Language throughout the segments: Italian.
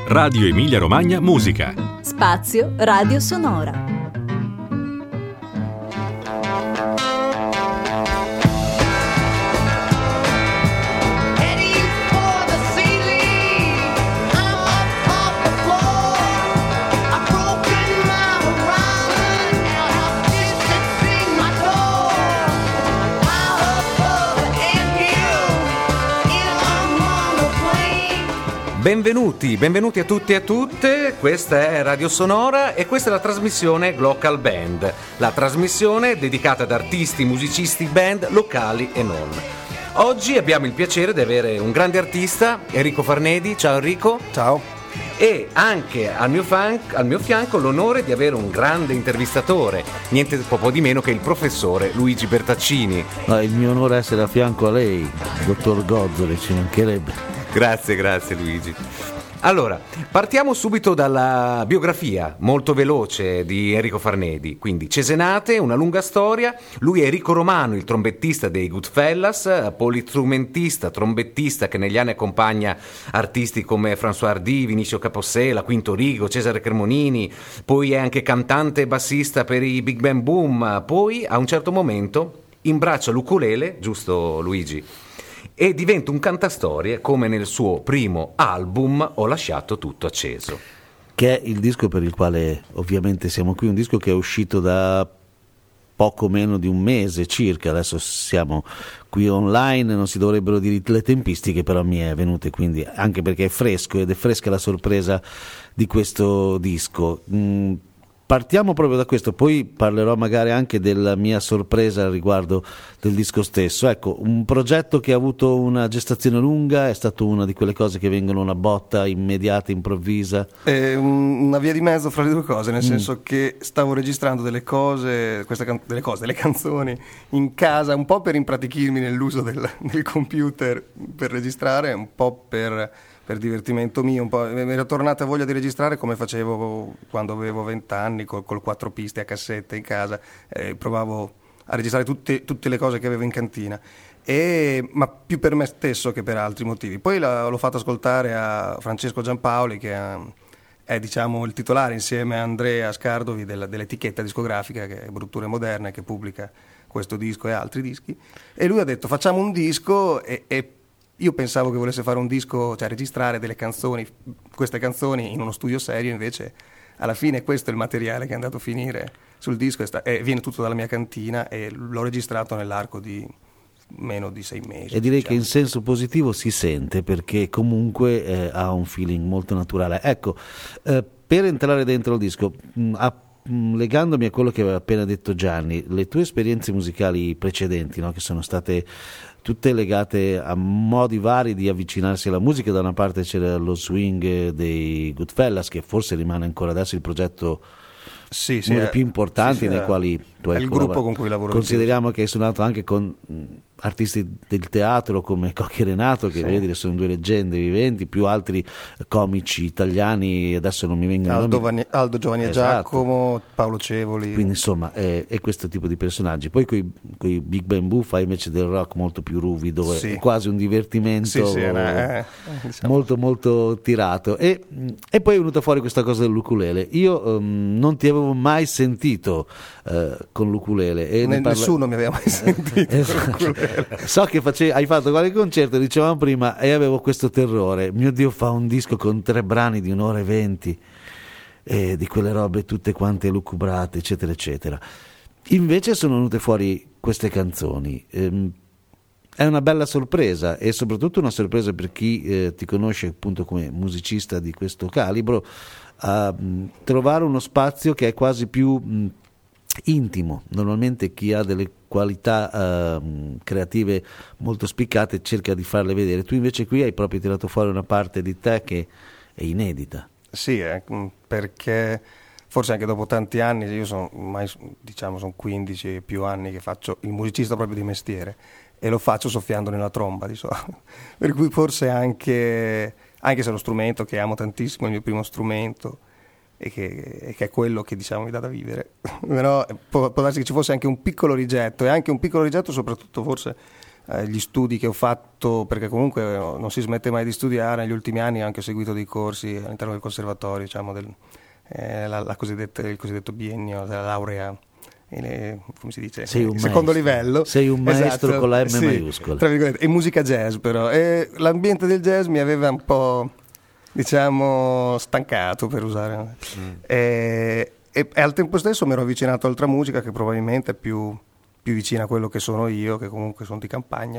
Radio Emilia Romagna Musica. Spazio Radio Sonora. Benvenuti a tutti e a tutte, questa è Radio Sonora e questa è la trasmissione Glocal Band, la trasmissione dedicata ad artisti, musicisti, band locali e non. Oggi abbiamo il piacere di avere un grande artista, Enrico Farnedi. Ciao Enrico. Ciao. E anche al mio fianco l'onore di avere un grande intervistatore, niente poco di meno che il professore Luigi Bertaccini. No, il mio onore è essere a fianco a lei, dottor Gozzoli, ci mancherebbe. Grazie Luigi. Allora, partiamo subito dalla biografia molto veloce di Enrico Farnedi. Quindi Cesenate, una lunga storia. Lui è Enrico Romano, il trombettista dei Goodfellas, polistrumentista, trombettista che negli anni accompagna artisti come François Hardy, Vinicio Capossela, Quinto Rigo, Cesare Cremonini. Poi è anche cantante e bassista per i Big Bang Boom. Poi a un certo momento imbraccia l'ukulele, giusto Luigi? E diventa un cantastorie come nel suo primo album Ho lasciato tutto acceso, che è il disco per il quale ovviamente siamo qui, un disco che è uscito da poco meno di un mese circa. Adesso siamo qui online, non si dovrebbero dire le tempistiche, però mi è venute, quindi anche perché è fresco ed è fresca la sorpresa di questo disco. Partiamo proprio da questo, poi parlerò magari anche della mia sorpresa riguardo del disco stesso. Ecco, un progetto che ha avuto una gestazione lunga, è stato una di quelle cose che vengono una botta immediata, improvvisa. È una via di mezzo fra le due cose, nel senso che stavo registrando delle canzoni in casa, un po' per impratichirmi nell'uso del computer per registrare, un po' per divertimento mio, un po'. Mi era tornata voglia di registrare come facevo quando avevo 20 anni col 4 piste a cassetta in casa, provavo a registrare tutte le cose che avevo in cantina, ma più per me stesso che per altri motivi. Poi l'ho fatto ascoltare a Francesco Giampaoli, che è diciamo il titolare insieme a Andrea Scardovi dell'etichetta discografica che è Brutture Moderne, che pubblica questo disco e altri dischi, e lui ha detto facciamo un disco, e io pensavo che volesse fare un disco, cioè registrare delle canzoni, queste canzoni in uno studio serio, invece alla fine questo è il materiale che è andato a finire sul disco, e viene tutto dalla mia cantina, e l'ho registrato nell'arco di meno di 6 mesi. E direi che in senso positivo si sente, perché comunque ha un feeling molto naturale. Ecco, per entrare dentro il disco, legandomi a quello che aveva appena detto Gianni, le tue esperienze musicali precedenti, no, che sono state tutte legate a modi vari di avvicinarsi alla musica. Da una parte c'era lo swing dei Goodfellas, che forse rimane ancora adesso il progetto uno dei più importanti nei quali tu hai il gruppo con cui lavoro. Consideriamo che hai suonato anche con artisti del teatro come Cocchi e Renato, che voglio dire sono due leggende viventi, più altri comici italiani, adesso non mi vengono Aldo Giovanni e Giacomo, Paolo Cevoli. Quindi insomma è questo tipo di personaggi. Poi coi Big Bang Boom fai invece del rock molto più ruvido, è quasi un divertimento diciamo, molto molto tirato, e poi è venuta fuori questa cosa dell'ukulele. Io non ti avevo mai sentito con l'ukulele, e nessuno mi aveva mai sentito. So che hai fatto qualche concerto, dicevamo prima, e avevo questo terrore: mio Dio, fa un disco con 3 brani di 1 ora e 20, di quelle robe tutte quante lucubrate, eccetera eccetera. Invece sono venute fuori queste canzoni. È una bella sorpresa, e soprattutto una sorpresa per chi ti conosce appunto come musicista di questo calibro, a trovare uno spazio che è quasi più intimo. Normalmente chi ha delle qualità creative molto spiccate cerca di farle vedere. Tu invece qui hai proprio tirato fuori una parte di te che è inedita. Sì, perché forse anche dopo tanti anni, io sono 15 più anni che faccio il musicista proprio di mestiere, e lo faccio soffiando nella tromba di solito. Per cui forse anche se lo strumento che amo tantissimo è il mio primo strumento, e che è quello che diciamo mi dà da vivere, però può darsi che ci fosse anche un piccolo rigetto, e anche un piccolo rigetto soprattutto forse gli studi che ho fatto, perché comunque non si smette mai di studiare. Negli ultimi anni ho anche seguito dei corsi all'interno del conservatorio, diciamo, il cosiddetto biennio, della laurea, come si dice? Secondo livello. Sei un maestro, esatto, con la M maiuscola. Tra virgolette, e musica jazz però. E l'ambiente del jazz mi aveva un po', diciamo, stancato, per usare. E al tempo stesso mi ero avvicinato a altra musica che probabilmente è più vicina a quello che sono io, che comunque sono di campagna,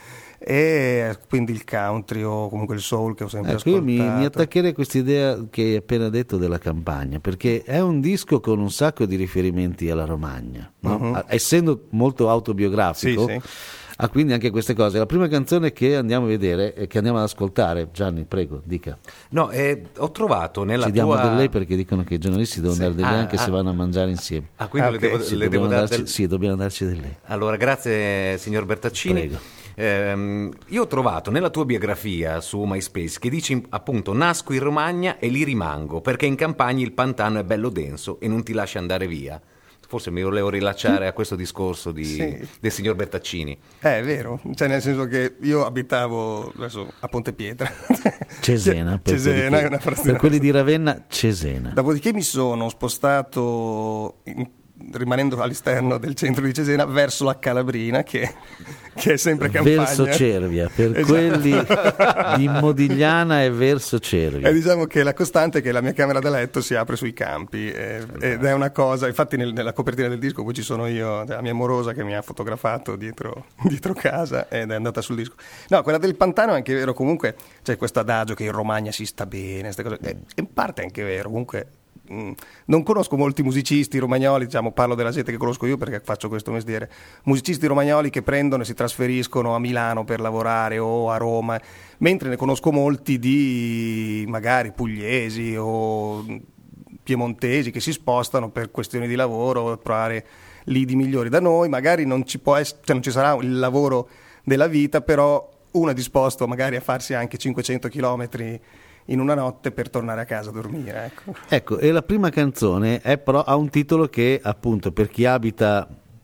e quindi il country o comunque il soul che ho sempre ascoltato. Io mi attaccherei a questa idea che hai appena detto della campagna, perché è un disco con un sacco di riferimenti alla Romagna, no? Essendo molto autobiografico, sì. Ha quindi anche queste cose. La prima canzone che andiamo a vedere e che andiamo ad ascoltare, Gianni, prego, dica. No, ho trovato nella Ci diamo del lei perché dicono che i giornalisti devono dare del lei anche se vanno a mangiare insieme. Quindi le devo dare Sì, dobbiamo darci del lei. Allora, grazie signor Bertaccini. Prego. Io ho trovato nella tua biografia su MySpace che dici appunto: nasco in Romagna e lì rimango perché in campagna il pantano è bello denso e non ti lascia andare via. Forse mi volevo rilacciare a questo discorso del signor Bertaccini. È vero, cioè nel senso che io abitavo adesso a Ponte Pietra. Cesena, Cesena è una frazione. Per quelli di Ravenna, Cesena. Dopodiché mi sono spostato, rimanendo all'esterno del centro di Cesena, verso la Calabrina, che è sempre campagna. Verso Cervia, per esatto. Quelli di Modigliana è verso Cervia. E diciamo che la costante è che la mia camera da letto si apre sui campi, ed è una cosa, infatti nella copertina del disco poi ci sono io, la mia amorosa che mi ha fotografato dietro casa ed è andata sul disco. No, quella del pantano è anche vero, comunque c'è questo adagio che in Romagna si sta bene, queste cose, è in parte anche vero, comunque. Non conosco molti musicisti romagnoli, diciamo, parlo della gente che conosco io perché faccio questo mestiere, musicisti romagnoli che prendono e si trasferiscono a Milano per lavorare o a Roma, mentre ne conosco molti di magari pugliesi o piemontesi che si spostano per questioni di lavoro, trovare lidi migliori. Da noi magari non ci può essere, cioè non ci sarà il lavoro della vita, però uno è disposto magari a farsi anche 500 chilometri in una notte per tornare a casa a dormire. Ecco, e la prima canzone ha un titolo che appunto per chi abita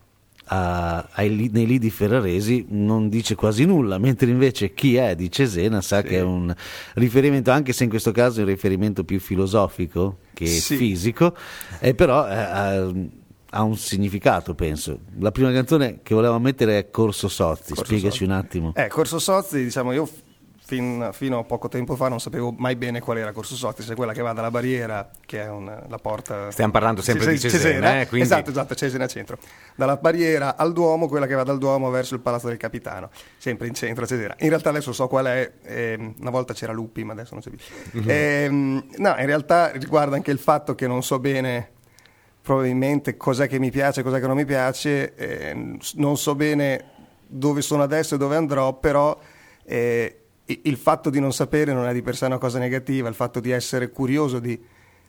nei lidi ferraresi non dice quasi nulla, mentre invece chi è di Cesena sa che è un riferimento, anche se in questo caso è un riferimento più filosofico che fisico, però ha un significato, penso. La prima canzone che volevamo mettere è Corso Sozzi. Spiegaci un attimo. Corso Sozzi, diciamo, io fino a poco tempo fa non sapevo mai bene qual era Corso Sozzi, se quella che va dalla Barriera, che è la porta. Stiamo parlando sempre di Cesena, quindi. Esatto, Cesena centro. Dalla Barriera al Duomo, quella che va dal Duomo verso il Palazzo del Capitano, sempre in centro a Cesena. In realtà adesso so qual è, una volta c'era Lupi, ma adesso non c'è più. No, in realtà riguarda anche il fatto che non so bene probabilmente cos'è che mi piace, cos'è che non mi piace, non so bene dove sono adesso e dove andrò, però il fatto di non sapere non è di per sé una cosa negativa, il fatto di essere curioso di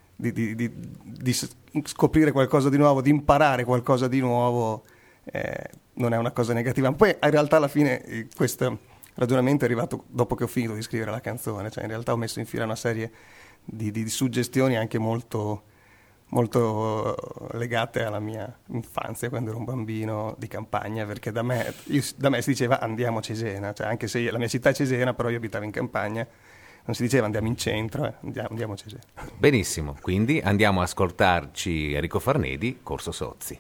scoprire qualcosa di nuovo, di imparare qualcosa di nuovo, non è una cosa negativa. Poi in realtà alla fine questo ragionamento è arrivato dopo che ho finito di scrivere la canzone, cioè in realtà ho messo in fila una serie di suggestioni anche molto legate alla mia infanzia, quando ero un bambino di campagna, perché da me si diceva andiamo a Cesena, cioè anche se la mia città è Cesena, però io abitavo in campagna, non si diceva andiamo in centro, andiamo a Cesena. Benissimo, quindi andiamo a ascoltarci Enrico Farnedi, Corso Sozzi.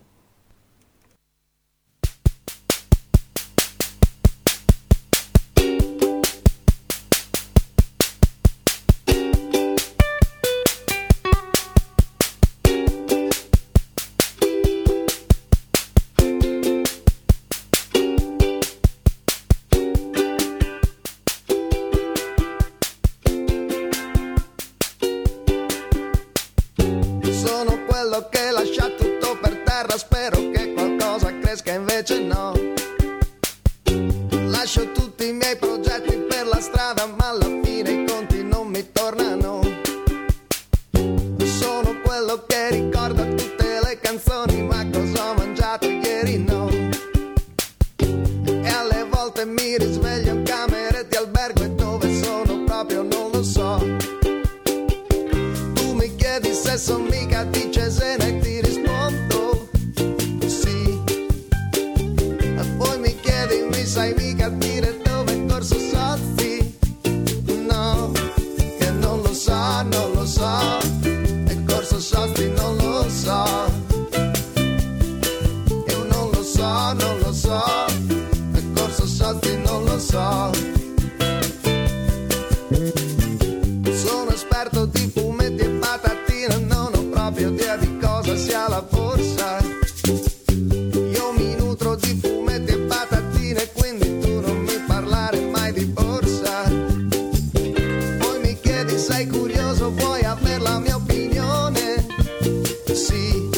Lascio tutti i miei progetti per la strada, ma alla fine i conti non mi tornano. Sono quello che ricorda tutte le canzoni, ma cosa ho mangiato ieri no. E alle volte mi risveglio in camere di albergo e dove sono proprio non lo so. Tu mi chiedi se son mica di Cesena e ti rispondo sì. E poi mi chiedi, mi sai mica sei curioso, vuoi aver la mia opinione? Sì,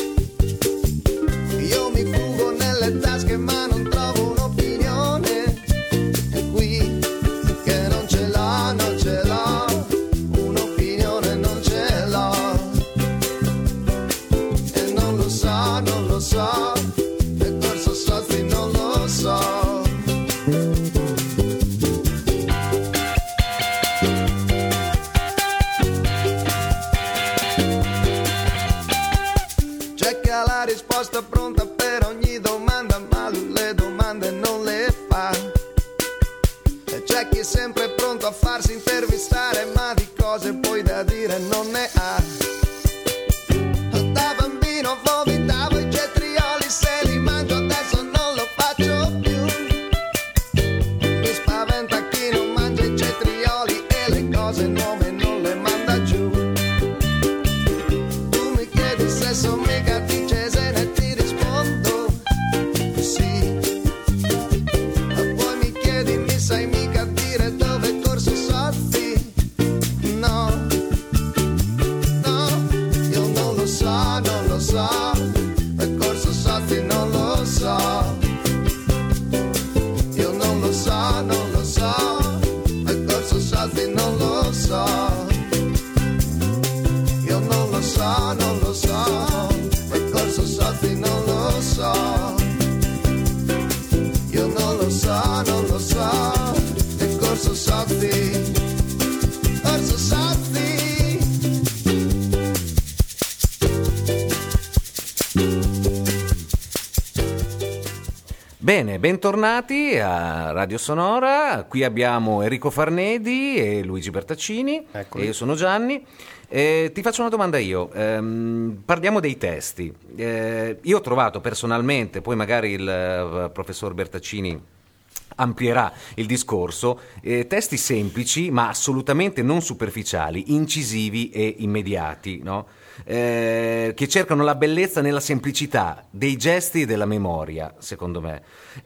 io mi fugo nelle tasche ma non trovo un'opinione. E qui che non ce l'ho, non ce l'ho, un'opinione non ce l'ho. E non lo so, non lo so, e corso Sozzi non lo so. La risposta pronta per ogni domanda, ma lui le domande non le fa. E c'è chi è sempre pronto a farsi intervistare, ma di cose poi da dire non ne ha. Da bambino vomitavo i cetrioli, se li mangio adesso non lo faccio più. Mi spaventa chi non mangia i cetrioli e le cose nuove non le manda giù. Tu mi chiedi se sono mica di Cesena e ti rispondo sì. Poi mi chiedi mi sai mica dire dove è corso Sozzi? No, no, io non lo so, non lo so, è corso Sozzi non lo so. Io non lo so, non lo so, è corso Sozzi non lo so. Io non lo so, non lo so, è corso Sozzi non lo so. Io non lo so, non lo so, è corso Sozzi, corso Sozzi. Bene, bentornati a Radio Sonora. Qui abbiamo Enrico Farnedi e Luigi Bertaccini. Eccoli. E io sono Gianni. Ti faccio una domanda io. Parliamo dei testi. Io ho trovato personalmente, poi magari il professor Bertaccini amplierà il discorso, testi semplici ma assolutamente non superficiali, incisivi e immediati, no? Che cercano la bellezza nella semplicità dei gesti e della memoria, secondo me.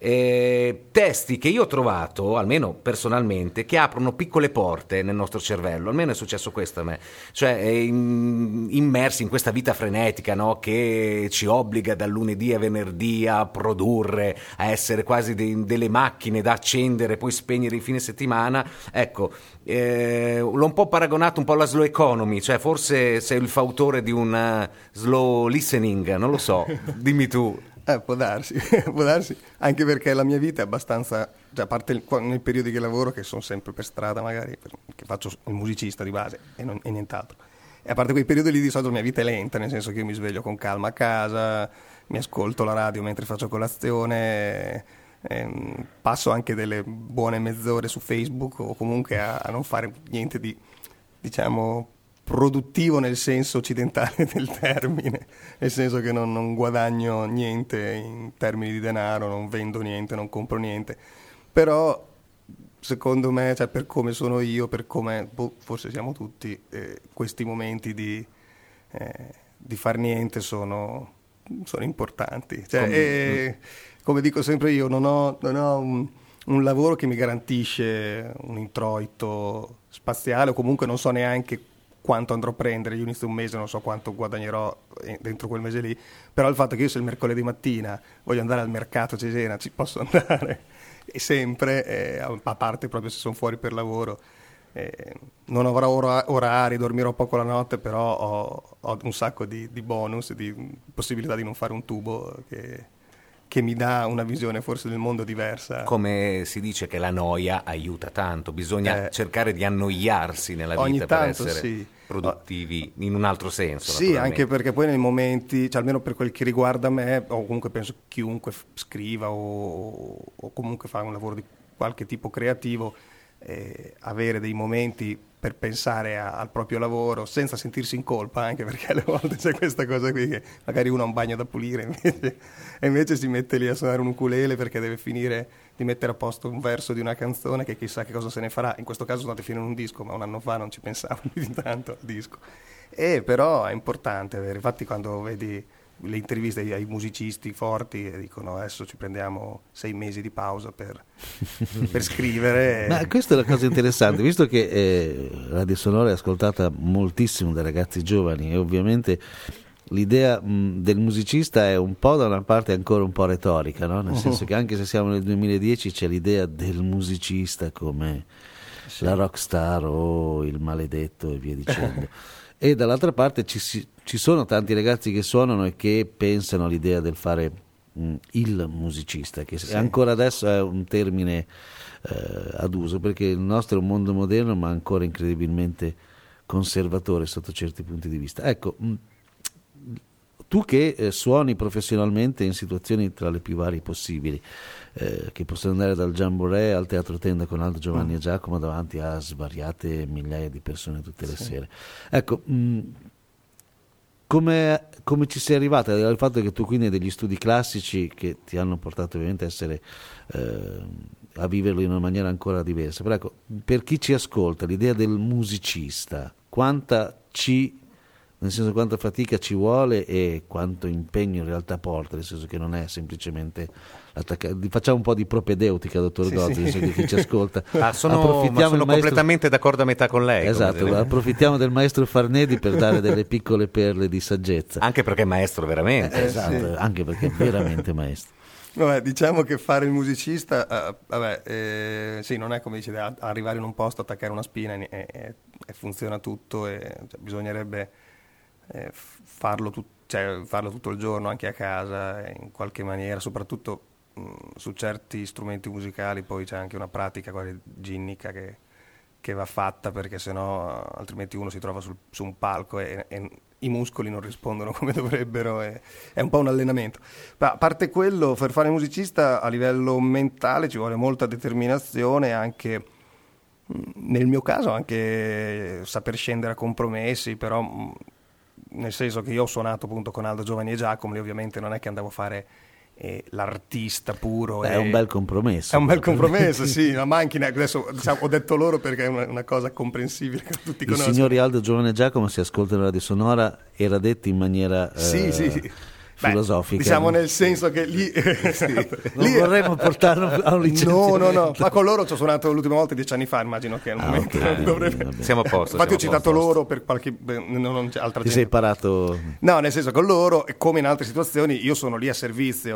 Testi che io ho trovato, almeno personalmente, che aprono piccole porte nel nostro cervello, almeno è successo questo a me, cioè immersi in questa vita frenetica, no? Che ci obbliga dal lunedì a venerdì a produrre, a essere quasi delle macchine da accendere e poi spegnere il fine settimana. Ecco, l'ho un po' paragonato un po' alla slow economy, cioè forse sei il fautore di un slow listening, non lo so, dimmi tu. Può darsi, può darsi, anche perché la mia vita è abbastanza, cioè, a parte nei periodi che lavoro, che sono sempre per strada magari, che faccio il musicista di base e nient'altro, e a parte quei periodi lì di solito la mia vita è lenta, nel senso che io mi sveglio con calma a casa, mi ascolto la radio mentre faccio colazione, passo anche delle buone mezz'ore su Facebook o comunque a non fare niente di, diciamo, produttivo nel senso occidentale del termine, nel senso che non guadagno niente in termini di denaro, non vendo niente, non compro niente, però secondo me, cioè, per come sono io, per come forse siamo tutti, questi momenti di far niente sono importanti, cioè, come dico sempre io, non ho un lavoro che mi garantisce un introito spaziale, o comunque non so neanche quanto andrò a prendere, io inizio un mese, non so quanto guadagnerò dentro quel mese lì, però il fatto che io se il mercoledì mattina voglio andare al mercato Cesena ci posso andare, e sempre, a parte proprio se sono fuori per lavoro, non avrò orari, dormirò poco la notte, però ho un sacco di bonus, di possibilità di non fare un tubo che mi dà una visione forse del mondo diversa. Come si dice che la noia aiuta tanto, bisogna cercare di annoiarsi nella vita per essere produttivi in un altro senso. Sì, anche perché poi nei momenti, cioè almeno per quel che riguarda me, o comunque penso chiunque scriva o comunque fa un lavoro di qualche tipo creativo, avere dei momenti per pensare al proprio lavoro senza sentirsi in colpa, anche perché alle volte c'è questa cosa qui che magari uno ha un bagno da pulire e invece si mette lì a suonare un ukulele perché deve finire di mettere a posto un verso di una canzone che chissà che cosa se ne farà. In questo caso sono andati a finire un disco, ma un anno fa non ci pensavo più di tanto al disco. Però è importante avere, infatti quando vedi le interviste ai musicisti forti e dicono adesso ci prendiamo 6 mesi di pausa per scrivere. Ma questa è la cosa interessante, visto che Radio Sonora è ascoltata moltissimo dai ragazzi giovani e ovviamente l'idea del musicista è un po' da una parte ancora un po' retorica, no? Nel senso che anche se siamo nel 2010 c'è l'idea del musicista come la rockstar o il maledetto e via dicendo. E dall'altra parte ci sono tanti ragazzi che suonano e che pensano all'idea del fare il musicista, che ancora adesso è un termine ad uso, perché il nostro è un mondo moderno ma ancora incredibilmente conservatore sotto certi punti di vista. Ecco, tu che suoni professionalmente in situazioni tra le più varie possibili, che possono andare dal Jamboree al Teatro Tenda con Aldo, Giovanni e Giacomo davanti a svariate migliaia di persone tutte le sere. Ecco, come ci sei arrivata? Al fatto che tu quindi hai degli studi classici che ti hanno portato ovviamente a essere a viverlo in una maniera ancora diversa. Però ecco, per chi ci ascolta, l'idea del musicista, quanta fatica ci vuole e quanto impegno in realtà porta, nel senso che non è semplicemente facciamo un po' di propedeutica, dottor Gozzi, nel senso che chi ci ascolta. Sono completamente d'accordo a metà con lei. Esatto, approfittiamo del maestro Farnedi per dare delle piccole perle di saggezza. Anche perché è maestro veramente. Esatto, anche perché è veramente maestro. Vabbè, diciamo che fare il musicista, sì, non è come dice arrivare in un posto, attaccare una spina e funziona tutto, cioè, bisognerebbe farlo tutto il giorno anche a casa in qualche maniera, soprattutto su certi strumenti musicali. Poi c'è anche una pratica quasi ginnica che va fatta, perché sennò altrimenti uno si trova su un palco e i muscoli non rispondono come dovrebbero, è un po' un allenamento. Ma a parte quello, per fare musicista a livello mentale ci vuole molta determinazione, anche nel mio caso anche saper scendere a compromessi, però nel senso che io ho suonato appunto con Aldo, Giovanni e Giacomo, lì ovviamente non è che andavo a fare l'artista puro. È un bel compromesso. È un bel compromesso, sì, ma anche adesso ho detto loro perché è una cosa comprensibile che tutti conoscono. I signori Aldo, Giovanni e Giacomo, si ascoltano Radio Sonora, era detto in maniera filosofica. Diciamo nel senso che lì non vorremmo portarlo a un licenziamento. No, ma con loro ci ho suonato l'ultima volta 10 anni fa, immagino che al momento dovrebbe. Siamo a posto. Infatti ho citato loro per qualche non c'è altra Ti gente. sei parato? No, nel senso con loro, come in altre situazioni, io sono lì a servizio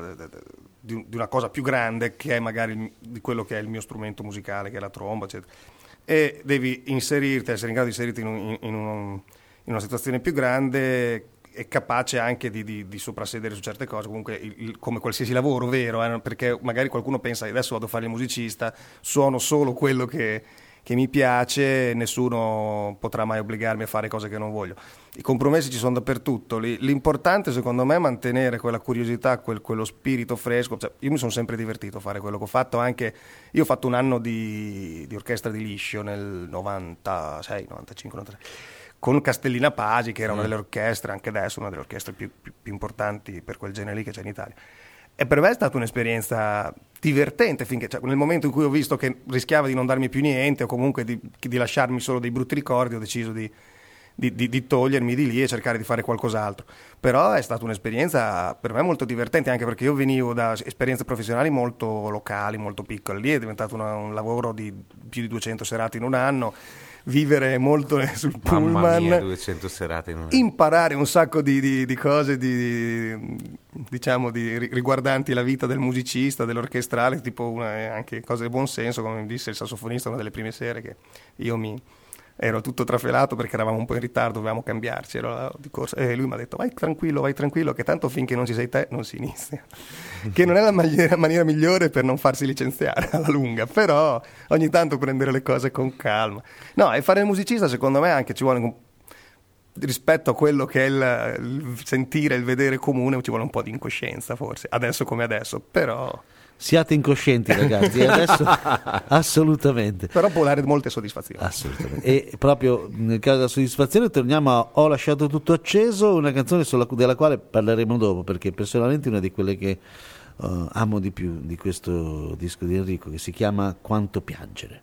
di una cosa più grande, che è magari di quello che è il mio strumento musicale, che è la tromba, eccetera. E devi essere in grado di inserirti in una situazione più grande, è capace anche di soprassedere su certe cose, comunque come qualsiasi lavoro vero, perché magari qualcuno pensa adesso vado a fare il musicista, suono solo quello che mi piace, nessuno potrà mai obbligarmi a fare cose che non voglio. I compromessi ci sono dappertutto, l'importante secondo me è mantenere quella curiosità, quello spirito fresco. Cioè, io mi sono sempre divertito a fare quello che ho fatto, anche io ho fatto un anno di orchestra di liscio nel 96, 95, 96 con Castellina Pagi, che era una delle orchestre, anche adesso una delle orchestre più importanti per quel genere lì che c'è in Italia. E per me è stata un'esperienza divertente, finché nel momento in cui ho visto che rischiava di non darmi più niente, o comunque di lasciarmi solo dei brutti ricordi, ho deciso di togliermi di lì e cercare di fare qualcos'altro. Però è stata un'esperienza per me molto divertente, anche perché io venivo da esperienze professionali molto locali, molto piccole. Lì è diventato un lavoro di più di 200 serate in un anno, vivere molto sul pullman, mamma mia, 200 serate in un anno. Imparare un sacco di cose riguardanti la vita del musicista, dell'orchestrale, tipo anche cose di buon senso, come mi disse il sassofonista una delle prime sere, che io ero tutto trafelato perché eravamo un po' in ritardo, dovevamo cambiarci, ero di corsa, e lui mi ha detto vai tranquillo, che tanto finché non ci sei te non si inizia. Che non è la maniera migliore per non farsi licenziare alla lunga, però ogni tanto prendere le cose con calma. No, e fare il musicista secondo me anche ci vuole, rispetto a quello che è il sentire, il vedere comune, ci vuole un po' di incoscienza forse, adesso come adesso, però... Siate incoscienti ragazzi, adesso assolutamente. Però può dare molte soddisfazioni. Assolutamente. E proprio nel caso della soddisfazione torniamo a Ho lasciato tutto acceso, una canzone della quale parleremo dopo, perché personalmente è una di quelle che amo di più di questo disco di Enrico, che si chiama Quanto piangere.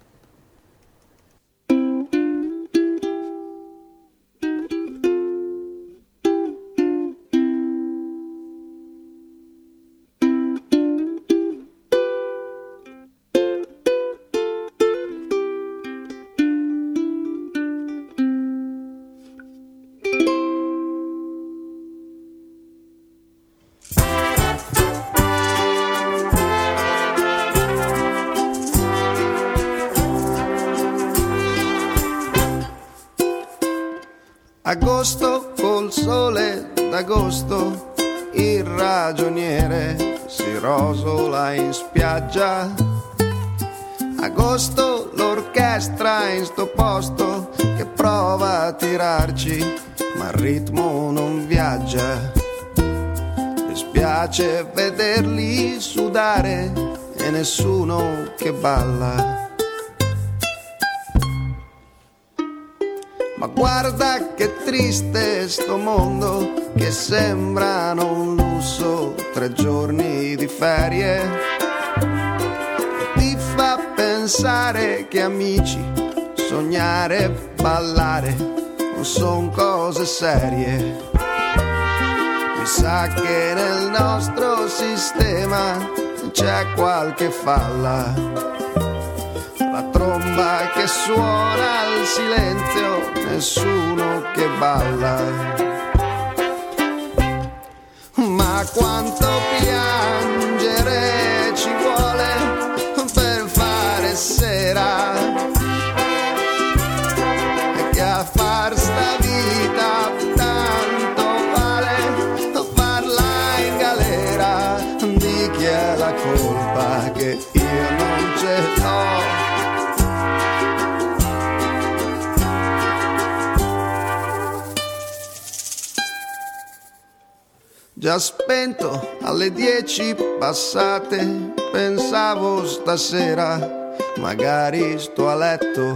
Agosto col sole d'agosto, il ragioniere si rosola in spiaggia. Agosto l'orchestra in sto posto che prova a tirarci, ma il ritmo non viaggia. Dispiace vederli sudare e nessuno che balla. Ma guarda che triste sto mondo, che sembrano un lusso 3 giorni di ferie. E ti fa pensare che amici, sognare, ballare non son cose serie. Mi sa che nel nostro sistema c'è qualche falla. La tromba che suona al silenzio, nessuno che balla. Ma quanto piangere ci vuole per fare sera, e che a far sta vita tanto vale farla in galera. Di chi è la colpa che io non ce l'ho? Già spento alle 10 passate, pensavo stasera magari sto a letto.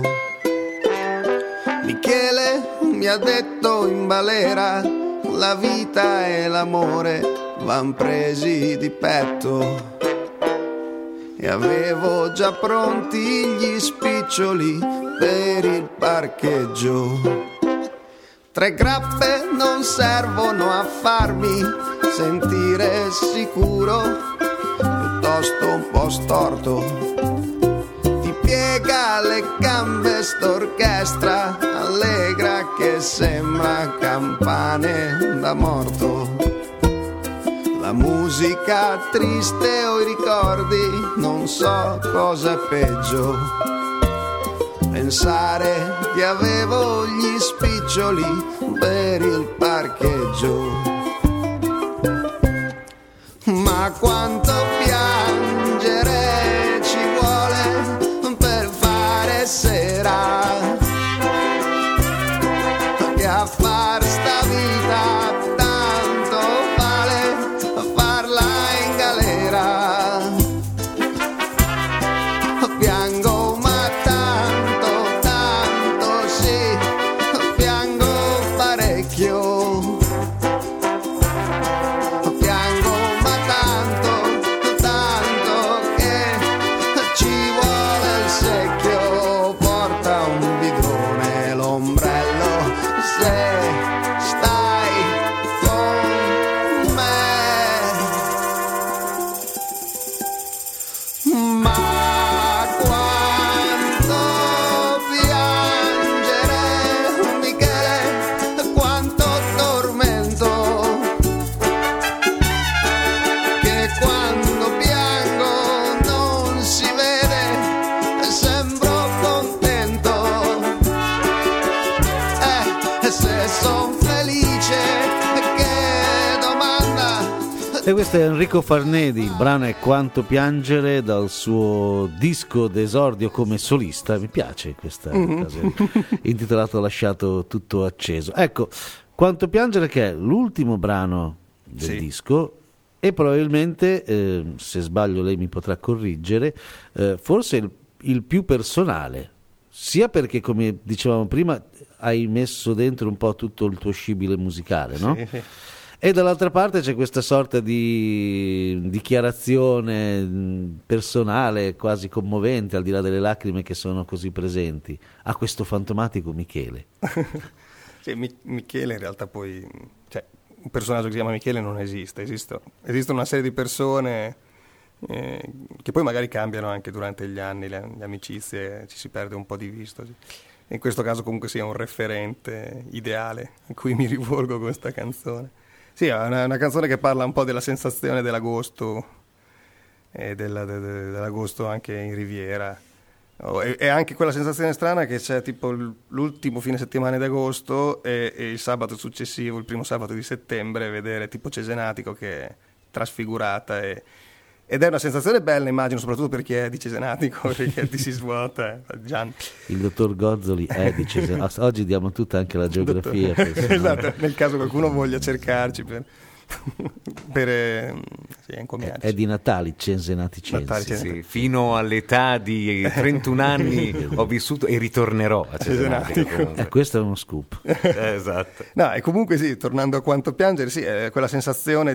Michele mi ha detto in balera, la vita e l'amore van presi di petto. E avevo già pronti gli spiccioli per il parcheggio. 3 grappe non servono a farmi sentire sicuro, piuttosto un po' storto. Ti piega le gambe st'orchestra allegra che sembra campane da morto. La musica triste o i ricordi, non so cosa è peggio. Pensare che avevo gli spiccioli per il parcheggio. Ma quanto piangere ci vuole per fare sera, che a far sta vita tanto vale farla in galera. Piango ma tanto, tanto sì, piango parecchio. E questo è Enrico Farnedi, il brano è Quanto piangere dal suo disco d'esordio come solista. Mi piace questa frase, intitolato Lasciato tutto acceso. Ecco, Quanto piangere, che è l'ultimo brano del disco e probabilmente, se sbaglio lei mi potrà corriggere, forse il più personale, sia perché, come dicevamo prima, hai messo dentro un po' tutto il tuo scibile musicale, no? Sì. E dall'altra parte c'è questa sorta di dichiarazione personale, quasi commovente, al di là delle lacrime che sono così presenti, a questo fantomatico Michele. Sì, Michele in realtà poi, cioè, un personaggio che si chiama Michele non esiste, esistono una serie di persone che poi magari cambiano anche durante gli anni, le amicizie, ci si perde un po' di vista. Sì. In questo caso comunque sia un referente ideale a cui mi rivolgo con questa canzone. Sì, è una canzone che parla un po' della sensazione dell'agosto e dell'agosto anche in Riviera, E anche quella sensazione strana che c'è tipo l'ultimo fine settimana di agosto e il sabato successivo, il primo sabato di settembre, vedere tipo Cesenatico che è trasfigurata ed è una sensazione bella, immagino, soprattutto per chi è di Cesenatico, perché ti si svuota. Gian. Il dottor Gozzoli è di Cesenatico. Oggi diamo tutta anche la geografia. Esatto, nel caso qualcuno voglia cercarci per è di Natali, Cesenati. Sì, fino all'età di 31 anni ho vissuto e ritornerò a Cesenatico. Questo è uno scoop. Esatto. No, e comunque sì, tornando a Quanto piangere, sì, è quella sensazione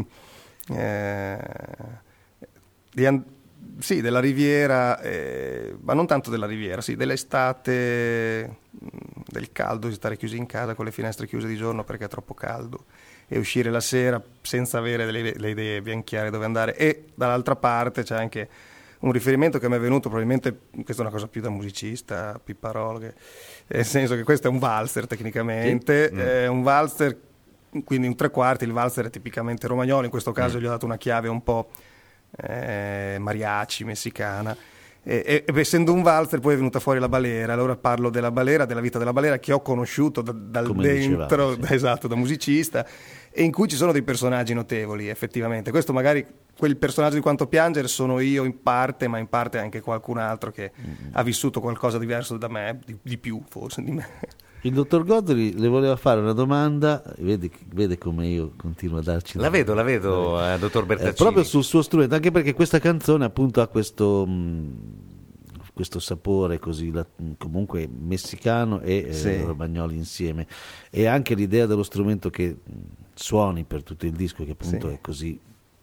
sì, della riviera, ma non tanto della riviera, sì, dell'estate, del caldo, di stare chiusi in casa con le finestre chiuse di giorno perché è troppo caldo e uscire la sera senza avere le idee ben chiare dove andare. E dall'altra parte c'è anche un riferimento che mi è venuto, probabilmente questa è una cosa più da musicista, Pipparolo, nel senso che questo è un valzer tecnicamente, è un valzer, quindi un tre quarti, il valzer è tipicamente romagnolo, in questo caso gli ho dato una chiave un po' mariachi, messicana, e essendo un valzer poi è venuta fuori la balera. Allora parlo della balera, della vita della balera che ho conosciuto dal come dentro, dicevamo, sì. Esatto, da musicista, e in cui ci sono dei personaggi notevoli effettivamente. Questo magari, quel personaggio di Quanto piangere sono io in parte, ma in parte anche qualcun altro che ha vissuto qualcosa diverso da me, di più forse di me. Il dottor Goddoli le voleva fare una domanda, vede come io continuo a darci la vedo, dottor Bertaccini, proprio sul suo strumento, anche perché questa canzone appunto ha questo sapore così comunque messicano e romagnoli insieme, e anche l'idea dello strumento che suoni per tutto il disco, che appunto è così.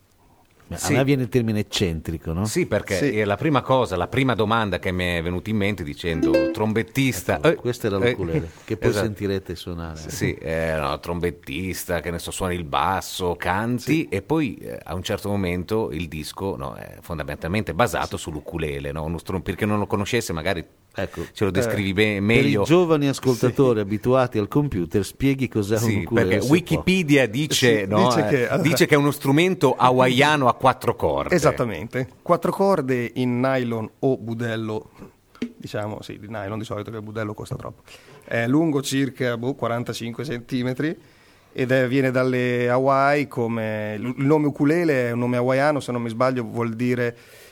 A me viene il termine eccentrico, no? Sì, perché la prima domanda che mi è venuta in mente dicendo trombettista. Ecco, questa era l'ukulele, che poi sentirete suonare. Sì, trombettista, che ne so, suoni il basso, canti, e poi a un certo momento il disco è fondamentalmente basato sull'ukulele, no? Perché non lo conoscesse magari. Ecco, ce lo descrivi meglio. Per i giovani ascoltatori abituati al computer, spieghi cos'è un ukulele. Perché Wikipedia dice che è uno strumento hawaiano a 4 corde. Esattamente, 4 corde in nylon o budello, diciamo di nylon di solito, che il budello costa troppo. È lungo circa 45 centimetri ed viene dalle Hawaii. Come il nome ukulele è un nome hawaiano, se non mi sbaglio vuol dire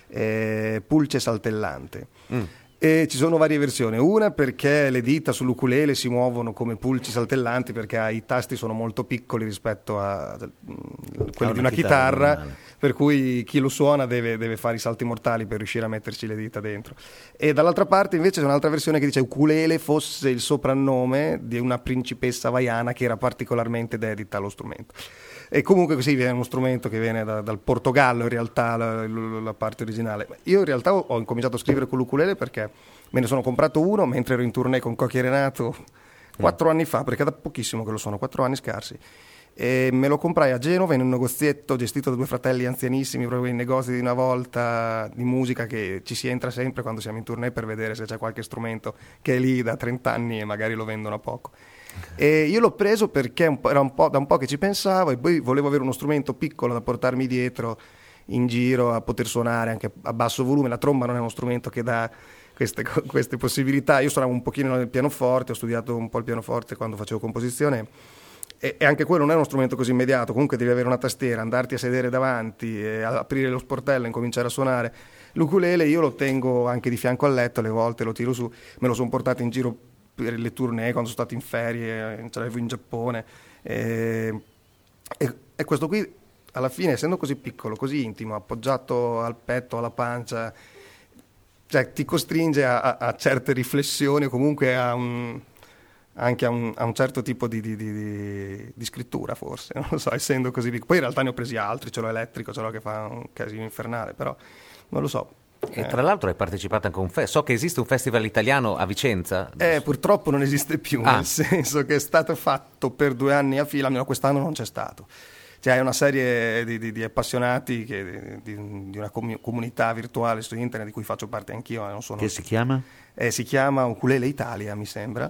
pulce saltellante. E ci sono varie versioni, una perché le dita sull'ukulele si muovono come pulci saltellanti perché i tasti sono molto piccoli rispetto a quelli di una chitarra, per cui chi lo suona deve fare i salti mortali per riuscire a metterci le dita dentro. E dall'altra parte invece c'è un'altra versione che dice ukulele fosse il soprannome di una principessa hawaiana che era particolarmente dedita allo strumento. E comunque così viene uno strumento che viene dal Portogallo, in realtà la parte originale. Io in realtà ho incominciato a scrivere con l'ukulele perché me ne sono comprato uno mentre ero in tournée con Cocchi e Renato 4 anni fa, perché da pochissimo che lo sono, 4 anni scarsi. E me lo comprai a Genova in un negozietto gestito da 2 fratelli anzianissimi, proprio in negozi di una volta di musica, che ci si entra sempre quando siamo in tournée per vedere se c'è qualche strumento che è lì da 30 anni e magari lo vendono a poco. E io l'ho preso perché era da un po' che ci pensavo, e poi volevo avere uno strumento piccolo da portarmi dietro in giro a poter suonare anche a basso volume. La tromba non è uno strumento che dà queste possibilità. Io suonavo un pochino il pianoforte, ho studiato un po' il pianoforte quando facevo composizione, e anche quello non è uno strumento così immediato. Comunque devi avere una tastiera, andarti a sedere davanti, aprire lo sportello e incominciare a suonare. L'ukulele io lo tengo anche di fianco al letto, alle volte lo tiro su, me lo sono portato in giro per le tournée quando sono stato in ferie, c'avevo in Giappone, e questo qui alla fine, essendo così piccolo, così intimo, appoggiato al petto, alla pancia, cioè ti costringe a certe riflessioni, o comunque anche a un certo tipo di scrittura, forse, non lo so, essendo così piccolo. Poi in realtà ne ho presi altri, ce l'ho elettrico, ce l'ho che fa un casino infernale, però non lo so. E tra l'altro hai partecipato anche a un so che esiste un festival italiano a Vicenza? Purtroppo non esiste più, nel senso che è stato fatto per 2 anni a fila, almeno quest'anno non c'è stato. Cioè è una serie di appassionati di una comunità virtuale su internet di cui faccio parte anch'io. Che si chiama? Si chiama Ukulele Italia, mi sembra.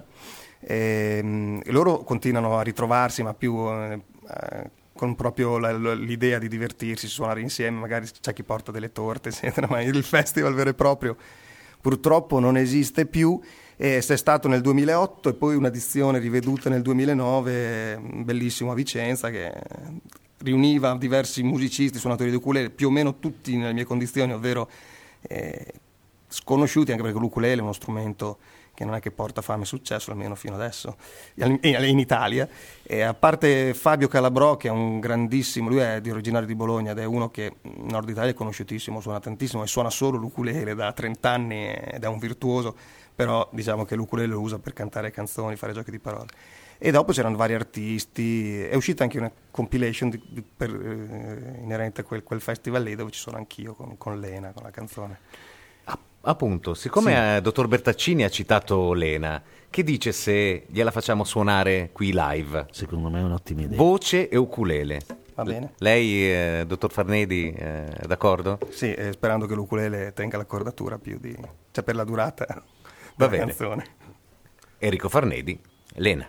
E loro continuano a ritrovarsi, ma più con proprio l'idea di divertirsi, suonare insieme, magari c'è chi porta delle torte, eccetera, ma il festival vero e proprio purtroppo non esiste più. È stato nel 2008 e poi un'edizione riveduta nel 2009, bellissimo, a Vicenza, che riuniva diversi musicisti, suonatori di ukulele, più o meno tutti nelle mie condizioni, ovvero sconosciuti, anche perché l'ukulele è uno strumento che non è che porta fame e successo, almeno fino adesso, in Italia. E a parte Fabio Calabrò, che è un grandissimo, lui è originario di Bologna ed è uno che in Nord Italia è conosciutissimo, suona tantissimo e suona solo l'ukulele da 30 anni ed è un virtuoso, però diciamo che l'ukulele lo usa per cantare canzoni, fare giochi di parole. E dopo c'erano vari artisti, è uscita anche una compilation inerente a quel festival lì, dove ci sono anch'io con Lena, con la canzone. Appunto, siccome Dottor Bertaccini ha citato Lena, che dice se gliela facciamo suonare qui live? Secondo me è un'ottima idea. Voce e ukulele. Va bene. Lei, dottor Farnedi, è d'accordo? Sì, sperando che l'ukulele tenga l'accordatura cioè per la durata Va della bene. canzone. Enrico Farnedi, Lena.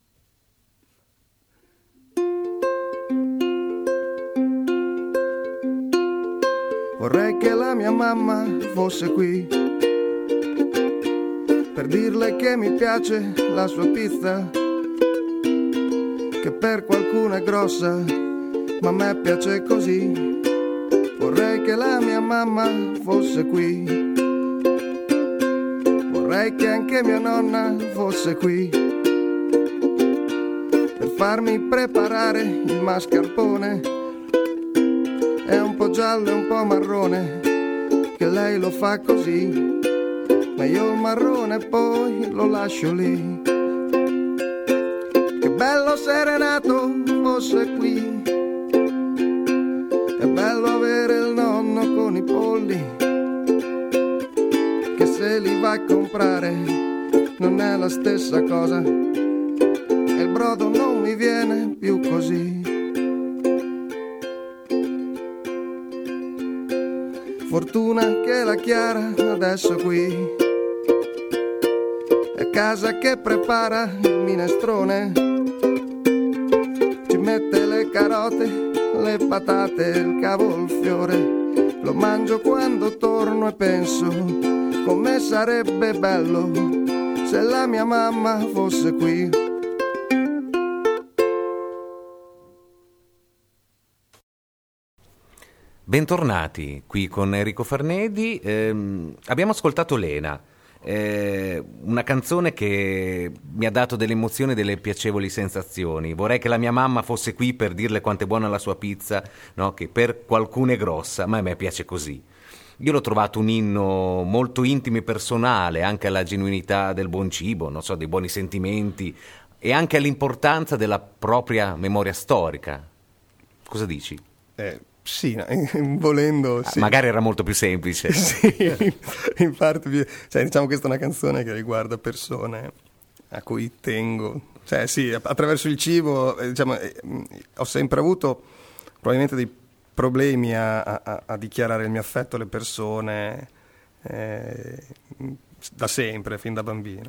Vorrei che la mia mamma fosse qui per dirle che mi piace la sua pizza, che per qualcuno è grossa, ma a me piace così. Vorrei che la mia mamma fosse qui, vorrei che anche mia nonna fosse qui per farmi preparare il mascarpone. È un po' giallo e un po' marrone, che lei lo fa così, ma io il marrone poi lo lascio lì. Che bello se Renato fosse qui, è bello avere il nonno con i polli, che se li va a comprare non è la stessa cosa, e il brodo non mi viene più così. Fortuna che la Chiara adesso qui è a casa che prepara il minestrone, ci mette le carote, le patate, il cavolfiore. Lo mangio quando torno e penso come sarebbe bello se la mia mamma fosse qui. Bentornati qui con Enrico Farnedi. Abbiamo ascoltato Lena, una canzone che mi ha dato delle emozioni e delle piacevoli sensazioni. Vorrei che la mia mamma fosse qui per dirle quanto è buona la sua pizza, no? Che per qualcuno è grossa, ma a me piace così. Io l'ho trovato un inno molto intimo e personale, anche alla genuinità del buon cibo, non so, dei buoni sentimenti e anche all'importanza della propria memoria storica. Cosa dici? Sì, volendo sì. Magari era molto più semplice. Sì, in parte, cioè, diciamo che questa è una canzone che riguarda persone a cui tengo. Cioè sì, attraverso il cibo, diciamo, ho sempre avuto probabilmente dei problemi a dichiarare il mio affetto alle persone da sempre, fin da bambino.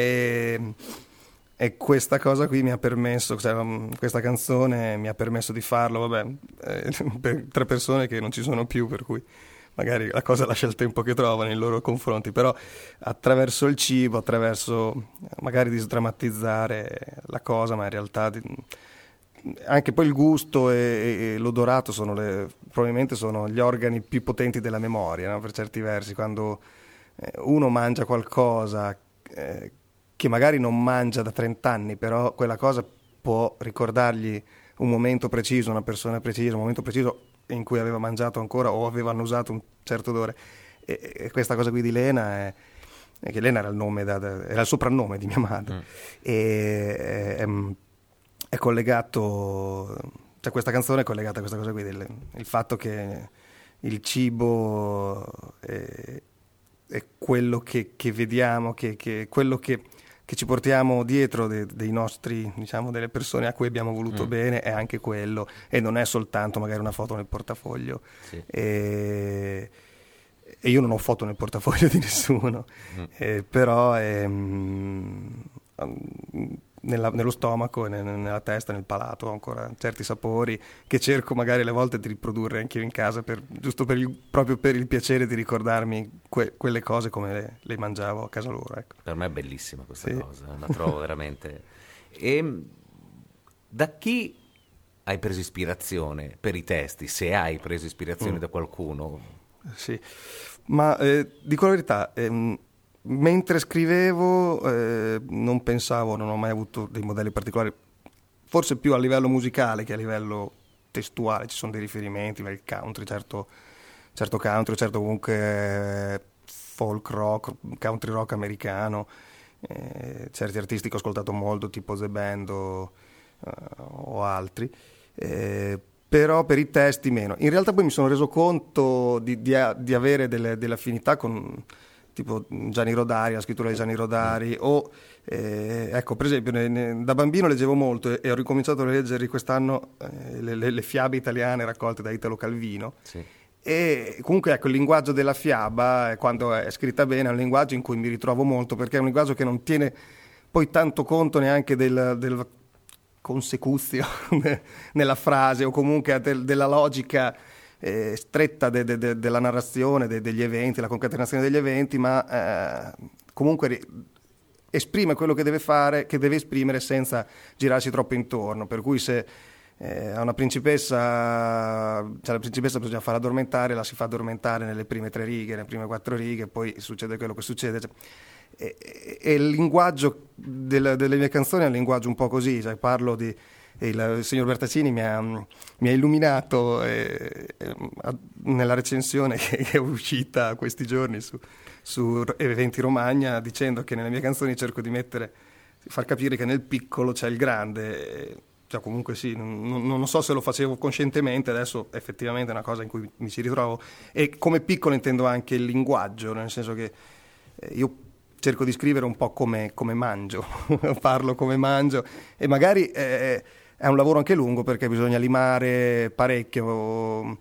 E questa cosa qui mi ha permesso, cioè, questa canzone mi ha permesso di farlo, per 3 persone che non ci sono più, per cui magari la cosa lascia il tempo che trova nei loro confronti, però attraverso il cibo, attraverso magari di sdrammatizzare la cosa, ma in realtà anche poi il gusto e l'odorato probabilmente sono gli organi più potenti della memoria, no? Per certi versi, quando uno mangia qualcosa che magari non mangia da 30 anni, però quella cosa può ricordargli un momento preciso, una persona precisa, un momento preciso in cui aveva mangiato ancora o avevano usato un certo odore. E questa cosa qui di Lena è che Lena era il nome, era il soprannome di mia madre. È collegato, cioè questa canzone è collegata a questa cosa qui, il fatto che il cibo è quello che vediamo, che quello che ci portiamo dietro dei nostri, diciamo, delle persone a cui abbiamo voluto bene, è anche quello, e non è soltanto magari una foto nel portafoglio. Sì. E io non ho foto nel portafoglio di nessuno, però nello stomaco e nella testa, nel palato, ho ancora certi sapori che cerco magari alle volte di riprodurre anche io in casa, giusto proprio per il piacere di ricordarmi quelle cose come le mangiavo a casa loro. Ecco. Per me è bellissima questa cosa, la trovo veramente. E da chi hai preso ispirazione per i testi? Se hai preso ispirazione da qualcuno? Sì, ma dico la verità, mentre scrivevo non pensavo, non ho mai avuto dei modelli particolari, forse più a livello musicale che a livello testuale. Ci sono dei riferimenti, il country, certo country, certo comunque folk rock, country rock americano, certi artisti che ho ascoltato molto, tipo The Band o altri, però per i testi meno. In realtà poi mi sono reso conto di avere delle affinità con tipo Gianni Rodari, la scrittura di Gianni Rodari, o ecco, per esempio da bambino leggevo molto e ho ricominciato a leggere quest'anno le fiabe italiane raccolte da Italo Calvino. Sì. E comunque ecco, il linguaggio della fiaba, quando è scritta bene, è un linguaggio in cui mi ritrovo molto, perché è un linguaggio che non tiene poi tanto conto neanche del consecuzio nella frase, o comunque della logica stretta della narrazione, degli eventi, la concatenazione degli eventi, ma comunque esprime quello che deve fare, che deve esprimere senza girarsi troppo intorno. Per cui se a una principessa, cioè la principessa bisogna farla addormentare, la si fa addormentare nelle prime 3 righe, nelle prime 4 righe, poi succede quello che succede. E il linguaggio delle mie canzoni è un linguaggio un po' così, cioè parlo di... Il signor Bertazzini mi ha illuminato nella recensione che è uscita questi giorni su Eventi Romagna, dicendo che nelle mie canzoni cerco di far capire che nel piccolo c'è il grande. Cioè, comunque sì, non so se lo facevo coscientemente, adesso effettivamente è una cosa in cui mi ci ritrovo. E come piccolo intendo anche il linguaggio, nel senso che io cerco di scrivere un po' come mangio, parlo come mangio, e magari è un lavoro anche lungo, perché bisogna limare parecchio.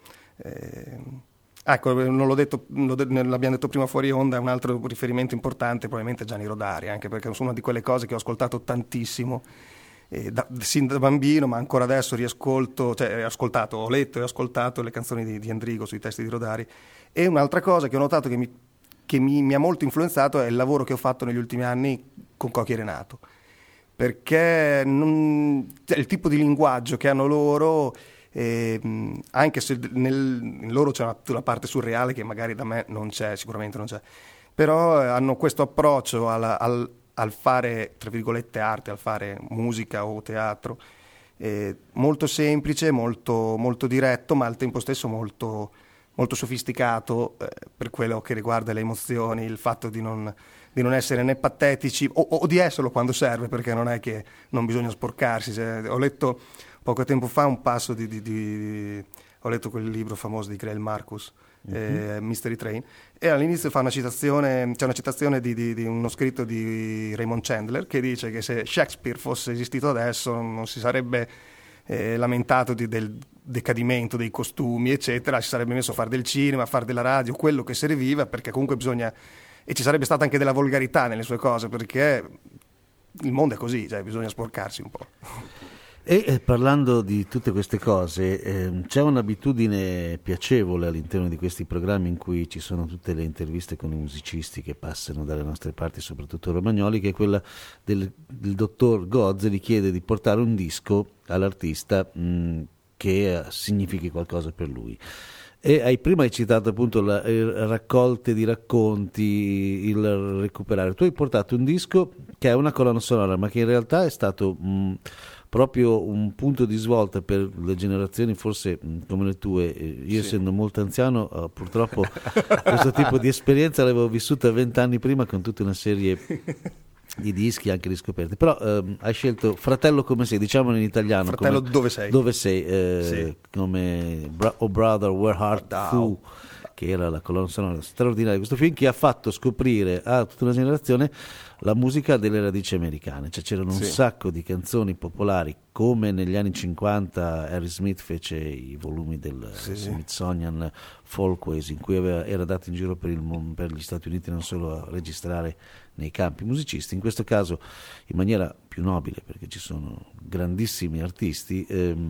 Ecco, non l'ho detto, l'abbiamo detto prima fuori onda, un altro riferimento importante probabilmente è Gianni Rodari, anche perché è una di quelle cose che ho ascoltato tantissimo, sin da bambino, ma ancora adesso ho letto e ascoltato le canzoni di Endrigo sui testi di Rodari. E un'altra cosa che ho notato che mi ha molto influenzato è il lavoro che ho fatto negli ultimi anni con Cocchi e Renato, perché il tipo di linguaggio che hanno loro, anche se in loro c'è una parte surreale che magari da me non c'è, sicuramente non c'è, però hanno questo approccio al fare, tra virgolette, arte, al fare musica o teatro, molto semplice, molto, molto diretto, ma al tempo stesso molto, molto sofisticato, per quello che riguarda le emozioni, il fatto di non essere né patetici o di esserlo quando serve, perché non è che non bisogna sporcarsi. Ho letto poco tempo fa un passo ho letto quel libro famoso di Grail Marcus, Mystery Train, e all'inizio c'è una citazione di uno scritto di Raymond Chandler che dice che se Shakespeare fosse esistito adesso non si sarebbe lamentato del decadimento dei costumi eccetera, si sarebbe messo a fare del cinema, a fare della radio, quello che serviva, perché comunque bisogna, e ci sarebbe stata anche della volgarità nelle sue cose, perché il mondo è così, cioè bisogna sporcarsi un po'. E parlando di tutte queste cose, c'è un'abitudine piacevole all'interno di questi programmi in cui ci sono tutte le interviste con i musicisti che passano dalle nostre parti, soprattutto romagnoli, che è quella del dottor Gozzi, gli chiede di portare un disco all'artista che significhi qualcosa per lui. E prima hai citato appunto le raccolte di racconti, il recuperare. Tu hai portato un disco che è una colonna sonora, ma che in realtà è stato proprio un punto di svolta per le generazioni forse come le tue. Io essendo molto anziano, purtroppo questo tipo di esperienza l'avevo vissuta 20 anni prima con tutta una serie di dischi anche riscoperti. Però hai scelto Fratello come sei, diciamolo in italiano. Fratello dove sei? Sì. Come Oh Brother Where Art Thou, che era la colonna sonora straordinaria di questo film, che ha fatto scoprire a tutta una generazione la musica delle radici americane. Cioè c'erano un sacco di canzoni popolari, come negli anni 50 Harry Smith fece i volumi del Smithsonian Folkways, in cui era dato in giro per gli Stati Uniti, non solo a registrare nei campi musicisti, in questo caso in maniera più nobile, perché ci sono grandissimi artisti.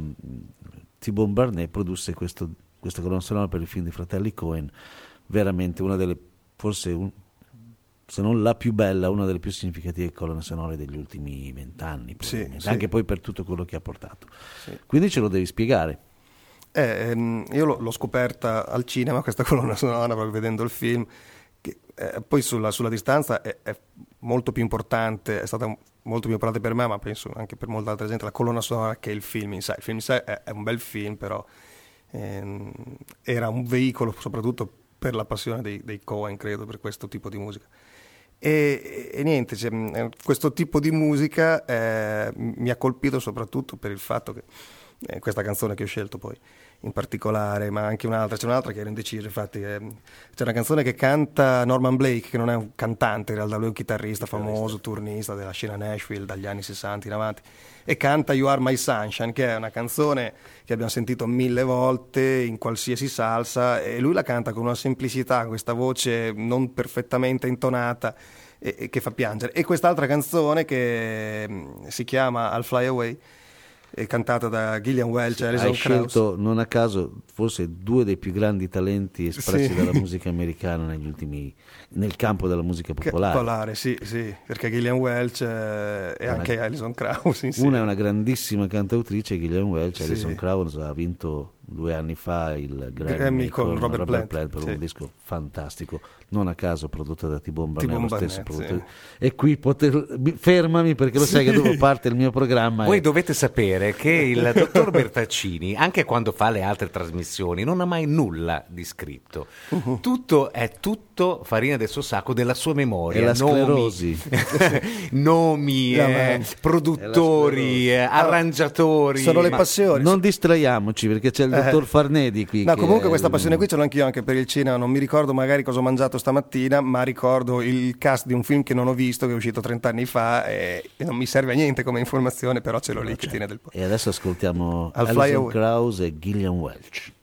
T-Bone Burnett produsse questa colonna sonora per il film di Fratelli Coen, veramente una delle, forse se non la più bella, una delle più significative colonne sonore degli ultimi 20 anni, anche poi per tutto quello che ha portato. Sì. Quindi ce lo devi spiegare. Io l'ho scoperta al cinema, questa colonna sonora, proprio vedendo il film, che, poi sulla distanza è molto più importante, è stata molto più importante per me, ma penso anche per molta altra gente, la colonna sonora che il film in sé. Il film in sé è un bel film, però era un veicolo soprattutto per la passione dei Coen, credo, per questo tipo di musica. E niente, questo tipo di musica mi ha colpito soprattutto per il fatto che questa canzone che ho scelto poi in particolare, ma anche c'è un'altra che ero indeciso, infatti c'è una canzone che canta Norman Blake, che non è un cantante in realtà, lui è un chitarrista famoso, turnista della scena Nashville dagli anni 60 in avanti, e canta You Are My Sunshine, che è una canzone che abbiamo sentito 1000 volte in qualsiasi salsa, e lui la canta con una semplicità, questa voce non perfettamente intonata, e che fa piangere. E quest'altra canzone che si chiama I'll Fly Away, è cantata da Gillian Welch e Alison Krauss. Hai scelto non a caso forse due dei più grandi talenti espressi dalla musica americana negli ultimi, nel campo della musica popolare. Sì, perché Gillian Welch e anche Alison Krauss insieme. Una è una grandissima cantautrice, Gillian Welch, Alison Krauss ha vinto 2 anni fa il Grammy con Robert Plant per un disco fantastico, non a caso prodotto da T-Bone Burnett, lo stesso produttore. E qui fermami, perché lo sai che dopo parte il mio programma. Voi dovete sapere che il dottor Bertaccini, anche quando fa le altre trasmissioni, non ha mai nulla di scritto. Tutto è farina del suo sacco, della sua memoria. E la sclerosi. Nomi, produttori, arrangiatori. Sono le passioni. Non distraiamoci, perché c'è il dottor Farnedi qui. No, comunque questa passione qui ce l'ho anch'io, anche per il cinema. Non mi ricordo magari cosa ho mangiato stamattina, ma ricordo il cast di un film che non ho visto, che è uscito 30 anni fa, e non mi serve a niente come informazione, però ce l'ho lì, che tiene del po'. E adesso ascoltiamo Alison Krauss e Gillian Welch.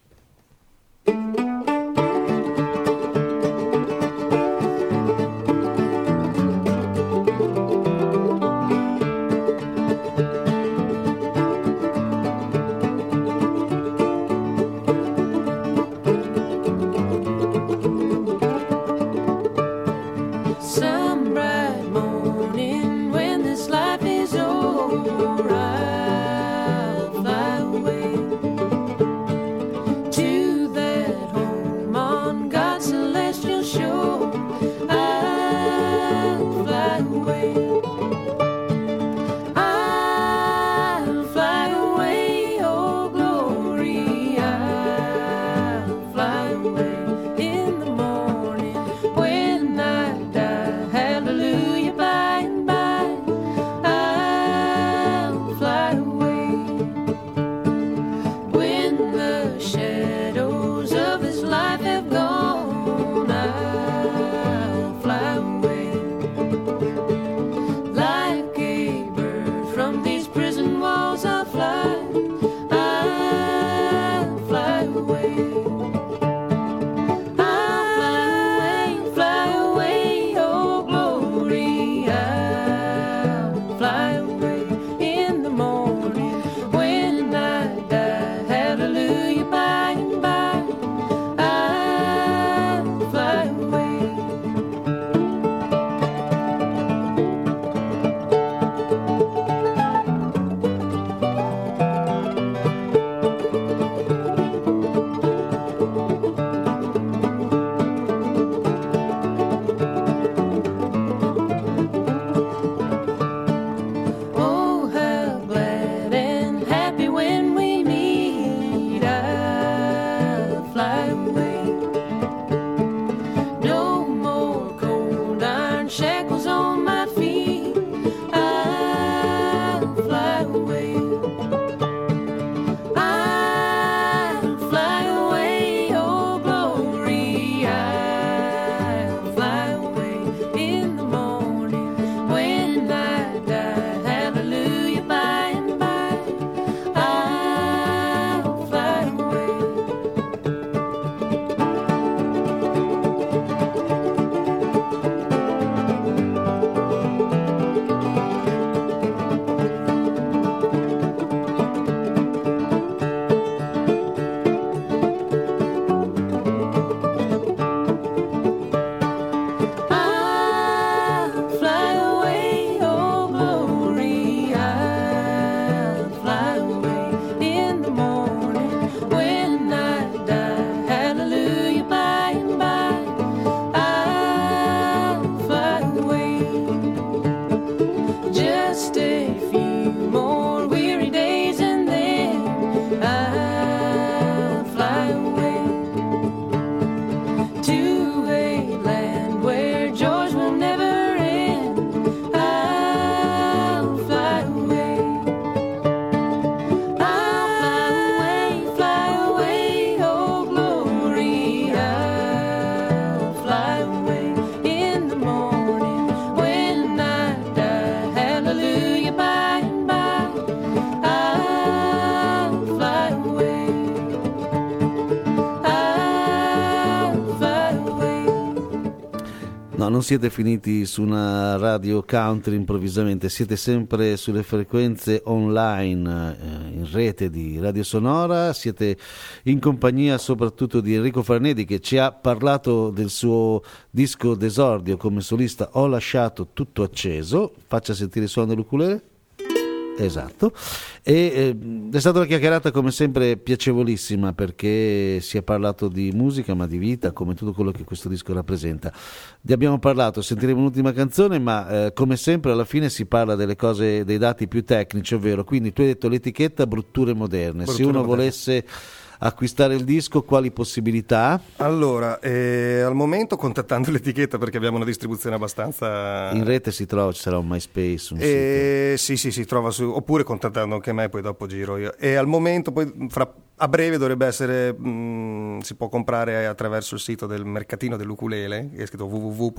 No, non siete finiti su una radio country improvvisamente, siete sempre sulle frequenze online, in rete di Radio Sonora, siete in compagnia soprattutto di Enrico Farnedi, che ci ha parlato del suo disco d'esordio come solista Ho lasciato tutto acceso. Faccia sentire il suono dell'ukulele. Esatto, e è stata una chiacchierata come sempre piacevolissima, perché si è parlato di musica ma di vita, come tutto quello che questo disco rappresenta. Ne abbiamo parlato, sentiremo un'ultima canzone, ma come sempre alla fine si parla delle cose, dei dati più tecnici, ovvero, quindi tu hai detto l'etichetta Brutture Moderne. Se uno volesse acquistare il disco, quali possibilità? Allora, al momento contattando l'etichetta, perché abbiamo una distribuzione abbastanza... In rete si trova, ci sarà un MySpace, un sito. Sì, si trova su, oppure contattando anche me, poi dopo giro io. E al momento, poi a breve dovrebbe essere, si può comprare attraverso il sito del Mercatino dell'Ukulele, che è scritto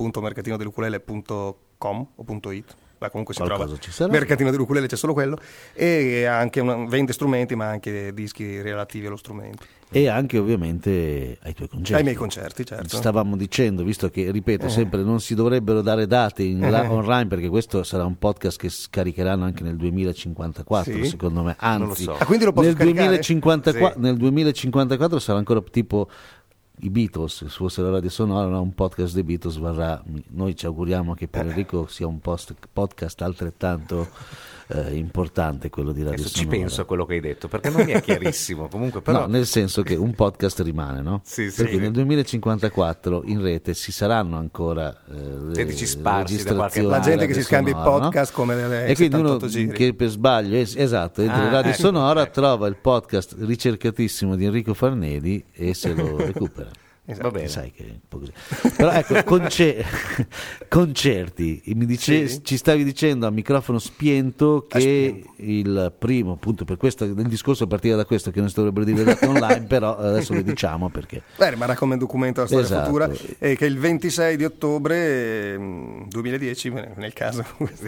www.mercatinodellukulele.com o .it. Ma comunque si Qualcosa trova. Ci sarà. Mercatino dell'Ukulele c'è solo quello, e anche vende strumenti, ma anche dischi relativi allo strumento. E anche ovviamente ai tuoi concerti. Ai miei concerti, certo. Stavamo dicendo, visto che, ripeto, sempre non si dovrebbero dare date online, perché questo sarà un podcast che scaricheranno anche nel 2054, Sì? secondo me. Anzi, Non lo so. Quindi lo posso nel scaricare? 2054, Sì. nel 2054 sarà ancora tipo i Beatles, se fosse la Radio Sonora, no? Un podcast dei Beatles varrà. Noi ci auguriamo che per Enrico sia un podcast altrettanto importante quello di Radio Adesso ci Sonora. penso a quello che hai detto, perché non mi è chiarissimo. Comunque, però... No, nel senso che un podcast rimane, no? Sì, Perché sì. nel 2054 in rete ci saranno ancora Se dici sparsi da qualche registrazioni La gente che Radio si scambia i Sonora, no? podcast come delle E quindi uno 78 giri. che per sbaglio, esatto, entra in Radio ecco, Sonora, ecco. trova il podcast ricercatissimo di Enrico Farnedi e se lo recupera. Esatto. Va bene. Sai che è un po' così. Però ecco, concerti, Sì. ci stavi dicendo a microfono spento che spento. il primo, appunto, per questo il discorso partiva da questo, che non si dovrebbero dire date online, però adesso lo diciamo perché Rimarrà come documento della storia Esatto. futura, e che il 26 di ottobre 2010, nel caso,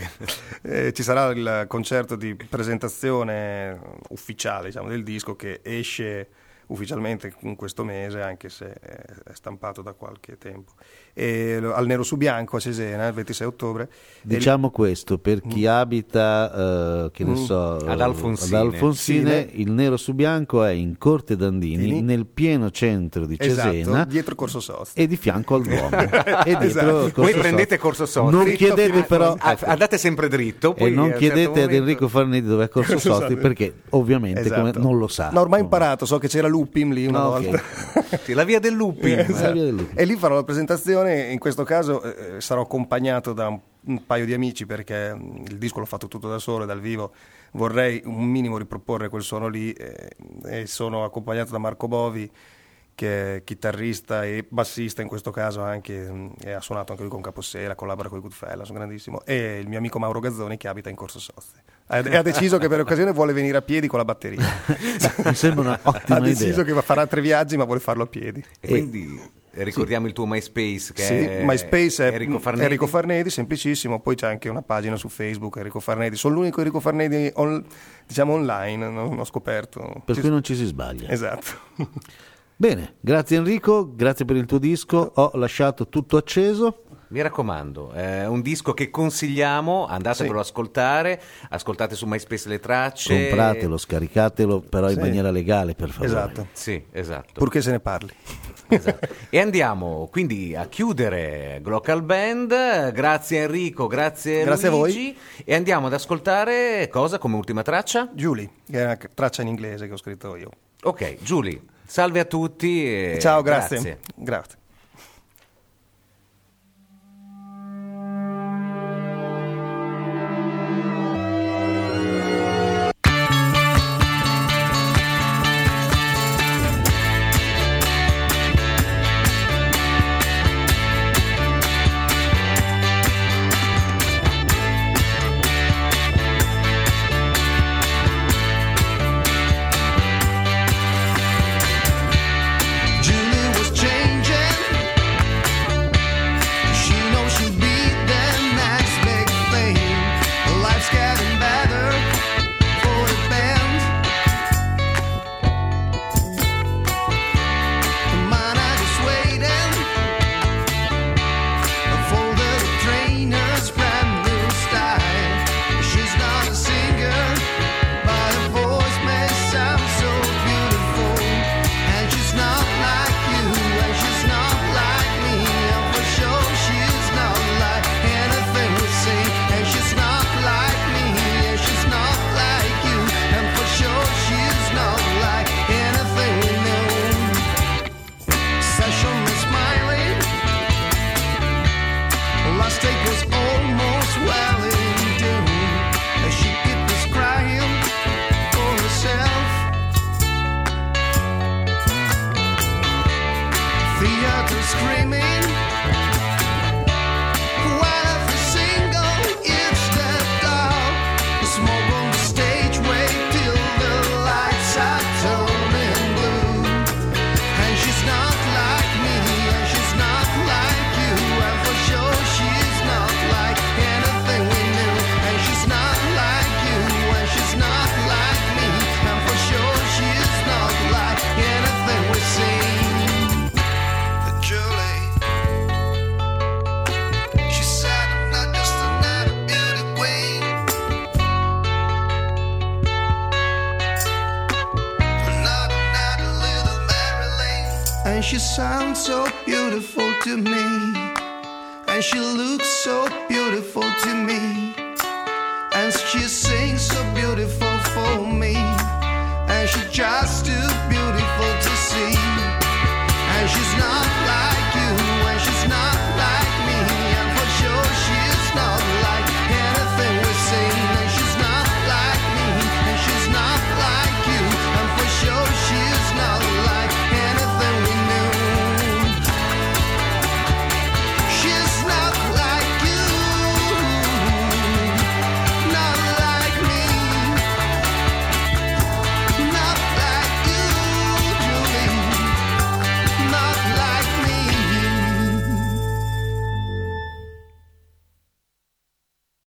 ci sarà il concerto di presentazione ufficiale, diciamo, del disco, che esce ufficialmente in questo mese, anche se è stampato da qualche tempo, e al Nero su Bianco a Cesena il 26 ottobre. diciamo questo per chi abita che ne so Ad Alfonsine. ad Alfonsine, Sì, il Nero su Bianco è in Corte D'Andini, Sì. nel pieno centro di Cesena, Esatto, dietro Corso Sosti. e di fianco al Duomo. E dietro Esatto. Corso Voi Sosti. prendete Corso Sosti. Non dritto chiedete fino a- però andate sempre dritto, e poi non a un chiedete certo ad momento- Enrico Farnedi dove è Corso Sosti, perché ovviamente Esatto. come non lo sa. No, ormai ho imparato, so che c'era Lupim lì una No, volta. ok. Sì, la via del Lupin. La via del Lupo. E lì farò la presentazione, in questo caso sarò accompagnato da un paio di amici, perché il disco l'ho fatto tutto da solo, e dal vivo vorrei un minimo riproporre quel suono lì, e sono accompagnato da Marco Bovi, che è chitarrista e bassista in questo caso anche, e ha suonato anche lui con Capossela, collabora con i Goodfellas, un grandissimo, e il mio amico Mauro Gazzoni, che abita in Corso Sosti, e ha deciso che per occasione vuole venire a piedi con la batteria. Mi sembra un'ottima Ha deciso idea. che farà 3 viaggi, ma vuole farlo a piedi. E quindi ricordiamo il tuo MySpace, che Sì, è MySpace è Enrico Farnedi. semplicissimo, poi c'è anche una pagina su Facebook, Enrico Farnedi. Sono l'unico Enrico Farnedi diciamo online, non ho scoperto. Per cui non ci si sbaglia. Esatto. Bene, grazie Enrico, grazie per il tuo disco. Ho lasciato tutto acceso. Mi raccomando, è un disco che consigliamo, andatevelo ad ascoltare, ascoltate su MySpace le tracce. Compratelo, scaricatelo, però in Sì. maniera legale, per favore. Esatto. Sì, esatto. Purché se ne parli. Esatto. E andiamo quindi a chiudere Glocal Band. Grazie Enrico, grazie Grazie a Luigi. E andiamo ad ascoltare cosa come ultima traccia? Julie, che è una traccia in inglese che ho scritto io. Ok, Giulia, salve a tutti. E Ciao, grazie. Grazie. Julie was changing And she sounds so beautiful to me, and she looks so beautiful to me, and she sings so beautiful for me, and she's just too beautiful to see. And she's not like